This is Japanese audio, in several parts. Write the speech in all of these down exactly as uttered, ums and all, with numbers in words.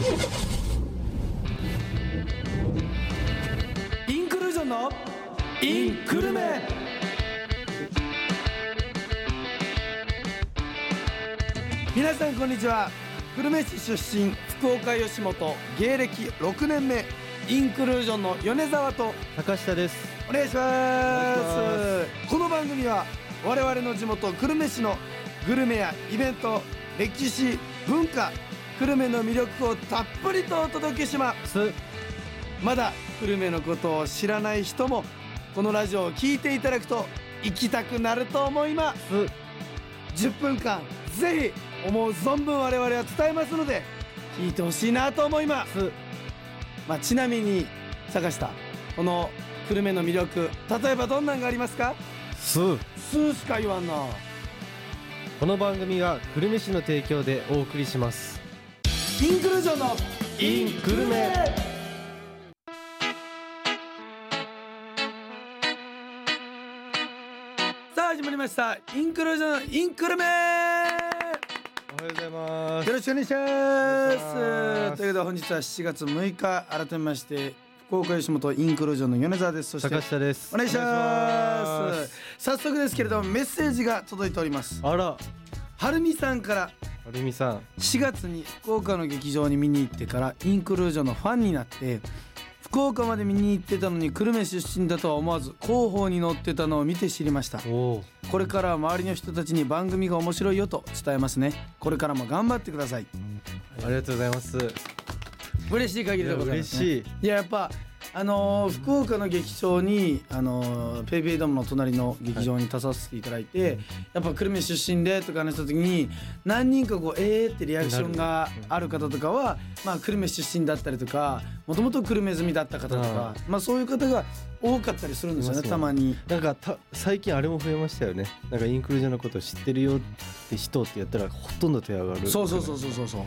インクルージョンのインクルメ。皆さんこんにちは。久留米市出身、福岡吉本、芸歴ろくねんめ、インクルージョンの米沢と高下です。 お願いします。この番組は我々の地元久留米市のグルメやイベント、歴史、文化、久留米の魅力をたっぷりとお届けします。まだ久留米のことを知らない人もこのラジオを聞いていただくと行きたくなると思います。じゅっぷんかんぜひ思う存分我々は伝えますので聞いてほしいなと思います。まあ、ちなみに坂下、この久留米の魅力、例えばどんなんがありますか？ スースーしか言わんな。 この番組は久留米市の提供でお送りします。 インクルージョンのインクルメ。さあ始まりました、インクルージョンのインクルメ。 おはようございます。 よろしくお願いします。ということで本日はしちがつむいか、改めまして福岡吉本インクルージョンの米沢です。そして高下です。 お願いします。早速ですけれどもメッセージが届いております。 あら、 はるみさんから、 はるみさん、 しがつに福岡の劇場に見に行ってからインクルージョンのファンになって、福岡まで見に行ってたのに久留米出身だとは思わず広報に載ってたのを見て知りました。 おこれからは周りの人たちに番組が面白いよと伝えますね。これからも頑張ってください。 ありがとうございます。 嬉しい限りでございます、ね、 嬉しい。 いややっぱあのー、福岡の劇場に、あのー、ペイペイドームの隣の劇場に出させていただいて、はい、やっぱ久留米出身でとか話した時に何人かこうえーってリアクションがある方とかは、まあ、久留米出身だったりとか、もともと久留米住みだった方とか、まあ、そういう方が多かったりするんですよね。たまになんかた最近あれも増えましたよね。なんかインクルージョンのことを知ってるよって人ってやったらほとんど手上がる。 そうそうそうそうそうそう、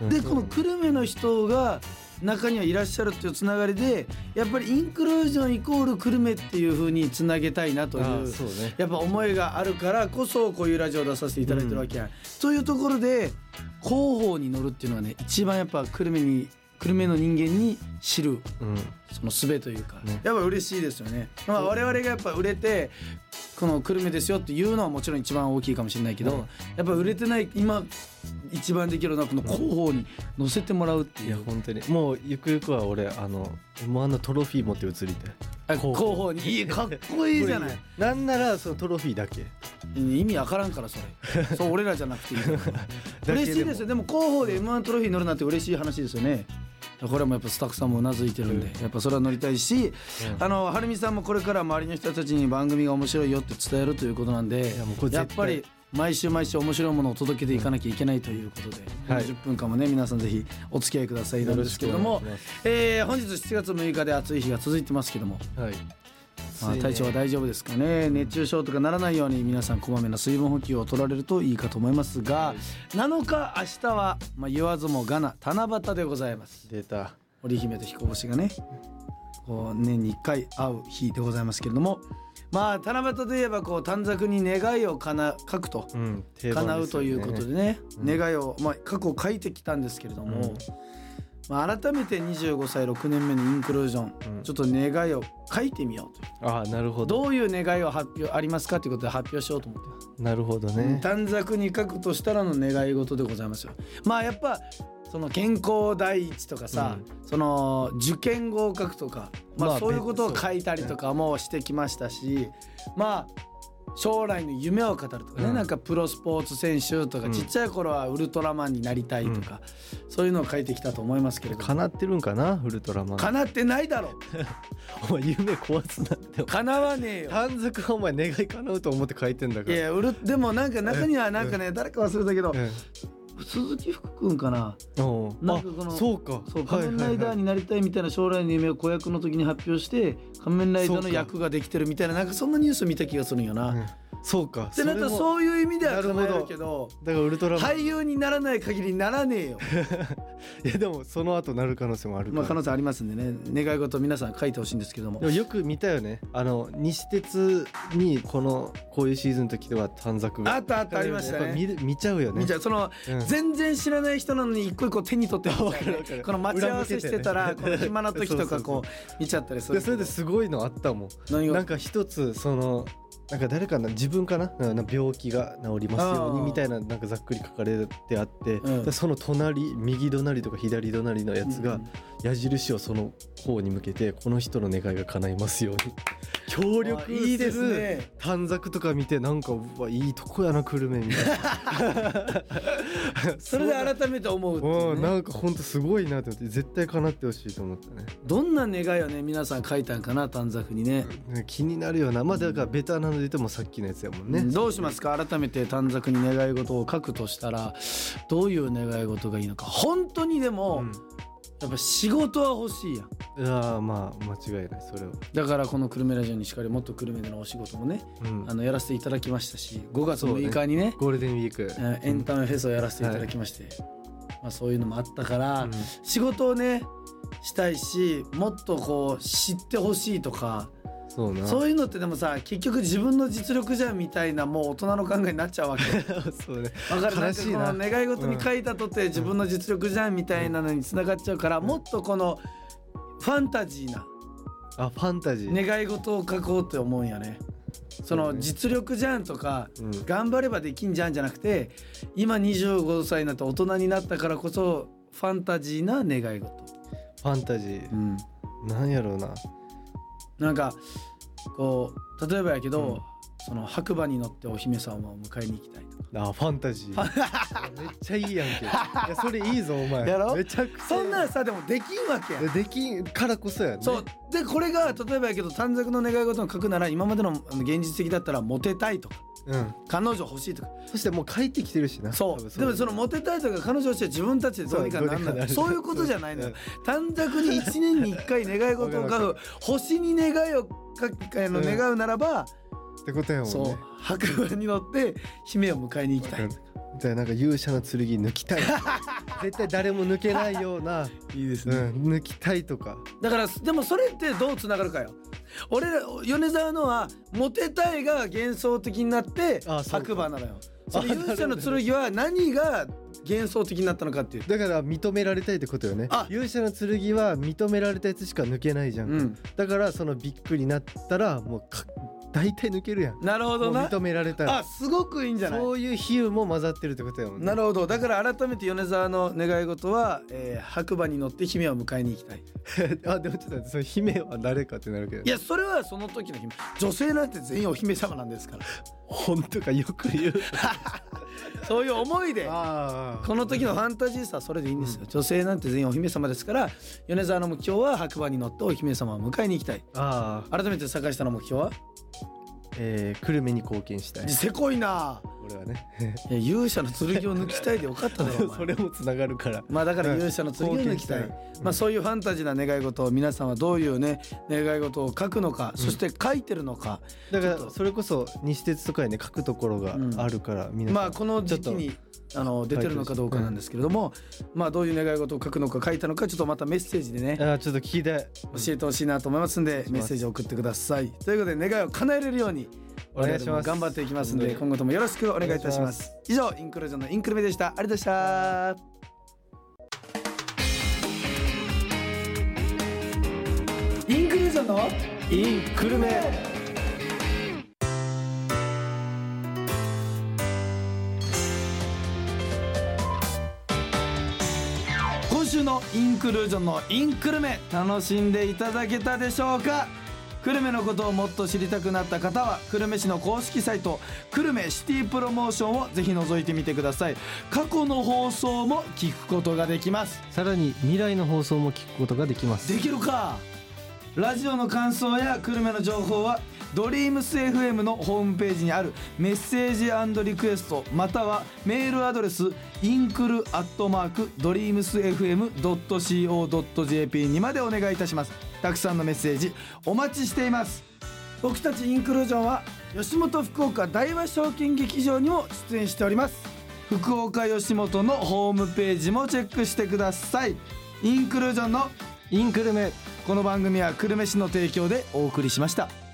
でこの久留米の人が中にはいらっしゃるっていうつながりで、やっぱりインクルージョンイコール久留米っていう風につなげたいなという、 そうね、 やっぱ思いがあるからこそこういうラジオを出させていただいてるわけや、うん、というところで広報に乗るっていうのはね、一番やっぱ久留米に久留米の人間に知る、うん、その術というか、ね、やっぱ嬉しいですよね。まあ、我々がやっぱ売れてこの久留米ですよっていうのはもちろん一番大きいかもしれないけど、うん、やっぱ売れてない今一番できるのはこの広報に載せてもらうっていう、 いや本当にもうゆくゆくは俺あの エムワン のトロフィー持って移りたい。 広報にいい、かっこいいじゃない。 なんならそのトロフィーだけ意味わからんからそれそう俺らじゃなくていい嬉しいですよ。でも広報で エムワン トロフィー乗るなんて嬉しい話ですよね。これもやっぱスタッフさんもうなずいてるんで、やっぱそれは乗りたいし、うん、あのはるみさんもこれから周りの人たちに番組が面白いよって伝えるということなんで、やっぱり毎週毎週面白いものを届けていかなきゃいけないということで、うん、はい、じゅっぷんかんもね皆さんぜひお付き合いくださいなんですけども、えー、本日しちがつむいかで暑い日が続いてますけども、はい、まあ、体調は大丈夫ですかね。熱中症とかならないように皆さんこまめな水分補給を取られるといいかと思いますが、はい、なのか明日は、まあ、言わずもがな七夕でございます。 出た織姫と彦星がねこう年にいっかい会う日でございますけれども、まあ七夕といえばこう短冊に願いをかな書くと、うん、叶うということでね、うん、願いを、まあ、過去書いてきたんですけれども、うん、まあ、改めてにじゅうごさいろくねんめのインクルージョン、うん、ちょっと願いを書いてみようという。 ああ、なるほど。 どういう願いを発表ありますかということで発表しようと思ってます。 なるほどね。 短冊に書くとしたらの願い事でございますよ。まあやっぱその健康第一とかさ、うん、その受験合格とか、まあ、まあそういうことを書いたりとかもしてきましたし、まあ将来の夢を語るとかね、うん、なんかプロスポーツ選手とか、うん、ちっちゃい頃はウルトラマンになりたいとか、うん、そういうのを書いてきたと思いますけれども、 叶ってるんかなウルトラマン。 叶ってないだろお前夢壊すなって。 叶わねえよ。 短冊はお前願い叶うと思って書いてんだから。 いやウルでもなんか中にはなんかね誰か忘れたけど、鈴木福君かな、なんかこのそうかそう仮面ライダーになりたいみたいな将来の夢を子役の時に発表して仮面ライダーの役ができてるみたいな、なんかそんなニュース見た気がするんよな、うん、 そうかってなったらそういう意味では叶えるけど、 だからウルトラマン俳優にならない限りならねえよいやでもその後なる可能性もあるから、 まあ可能性ありますんでね、願い事皆さん書いてほしいんですけども。 でもよく見たよね、あの西鉄にこのこういうシーズンの時では短冊があったあったありましたね。 見, 見ちゃうよね。 見ちゃう、その、うん、全然知らない人なのに一個一個手に取って見ちゃう、ね、この待ち合わせしてたら、ね、この暇な時とかこう見ちゃったりする。 でそれですごいのあったもん。何がなんか一つそのなんか誰かな自分かな病気が治りますようにみたいななんかざっくり書かれてあって、うん、その隣右隣とか左隣のやつが矢印をその方に向けてこの人の願いが叶いますように協力する短冊とか見てなんかうわいいとこやな久留米みたいなそれで改めて思うっていう、ね、 うんなんかほんとすごいなと思って絶対叶ってほしいと思ったね。 どんな願いをね皆さん書いたんかな短冊にね、 うん、気になるよな。まあだからベタなので言ってもさっきのやつやもんね、うん、 どうしますか。改めて短冊に願い事を書くとしたらどういう願い事がいいのか。本当にでも、うんやっぱ仕事は欲しいやん。 いやまあ間違いないそれは。 だからこの久留米ラジオにしかりもっと久留米でのお仕事もね、うん、あのやらせていただきましたしごがつむいかに ね, ねゴールデンウィークエンタメフェスをやらせていただきまして、うんまあ、そういうのもあったから、うん、仕事をねしたいしもっとこう知ってほしいとかそうなそういうのってでもさ結局自分の実力じゃんみたいなもう大人の考えになっちゃうわけそうねわかる。なんかこの願い事に書いたとって自分の実力じゃんみたいなのに繋がっちゃうから、うん、もっとこのファンタジーなあファンタジー願い事を書こうって思うんやね。その実力じゃんとか、うん、頑張ればできんじゃんじゃなくて今にじゅうごさいになって大人になったからこそファンタジーな願い事。 ファンタジー、うん、なんやろうな。なんかこう例えばやけど、うん、その白馬に乗ってお姫様を迎えに行きたいとか。 あファンタジーめっちゃいいやんけ。いやそれいいぞお前やろ。 めちゃくちゃそんなんさでもできんわけや。 できんからこそやね。 そうでこれが例えばやけど短冊の願い事を書くなら今までの現実的だったらモテたいとか、うん、彼女欲しいとか。 そしてもう帰ってきてるしな。 そうでもそのモテたいとか彼女欲しいは自分たちでどうにかなんない。そういうことじゃないのよ。短冊にいちねんにいっかい願い事を書く星に願いを書くの願うならば、 うん、ってことやもんね。 そう白馬に乗って姫を迎えに行きたい。 みたいななんか勇者の剣抜きたい絶対誰も抜けないようないいですね、 うん、抜きたいとか。 だからでもそれってどうつながるかよ。俺ら米沢のはモテたいが幻想的になって白馬なのよ。その勇者の剣は何が幻想的になったのかっていう。 だから認められたいってことよね。勇者の剣は認められたやつしか抜けないじゃん、うん、だからそのびっくりなったらもうか大体抜けるやん。 なるほどな。 認められたらあすごくいいんじゃない。 そういう比喩も混ざってるってことやもんね。 なるほど。だから改めて米沢の願い事は、えー、白馬に乗って姫を迎えに行きたいあでもちょっと待ってその姫は誰かってなるけど。 いやそれはその時の姫。女性なんて全員お姫様なんですから本当かよく言うそういう思いでこの時のファンタジーさはそれでいいんですよ、うん、女性なんて全員お姫様ですから米沢の目標は白馬に乗ってお姫様を迎えに行きたい。あ改めて坂下の目標はえー、久留米に貢献したい。 せこいな俺はねいや勇者の剣を抜きたいでよかっただろそれもつながるからまあだから勇者の剣を抜きたい、うん、まあそういうファンタジーな願い事を皆さんはどういうね願い事を書くのか、うん、そして書いてるのか。 だからそれこそ西鉄とかにね書くところがあるから、うん、皆さんまあこの時期にあの出てるのかどうかなんですけれども、うん、まあどういう願い事を書くのか書いたのかちょっとまたメッセージでねあちょっと聞いて教えてほしいなと思いますんで、うん、メッセージを送ってください。ということで願いを叶えれるようにお願いします。 頑張っていきますんで今後ともよろしくお願いいたします。以上インクルージョンのインクルメでした。ありがとうございました。インクルージョンのインクルメ。今週のインクルージョンのインクルメ楽しんでいただけたでしょうか。久留米のことをもっと知りたくなった方は久留米市の公式サイト久留米シティプロモーションをぜひ覗いてみてください。過去の放送も聞くことができます。 さらに未来の放送も聞くことができます。 できるか。ラジオの感想や久留米の情報はドリームス エフエム のホームページにあるメッセージ&リクエストまたはメールアドレスインクルアットマークドリームスエフエムドットシーオードットジェーピー にまでお願いいたします。たくさんのメッセージお待ちしています。 僕たちインクルージョンは吉本福岡大和証券劇場にも出演しております。福岡吉本のホームページもチェックしてください。インクルージョンのインクルメ、 この番組は久留米市の提供でお送りしました。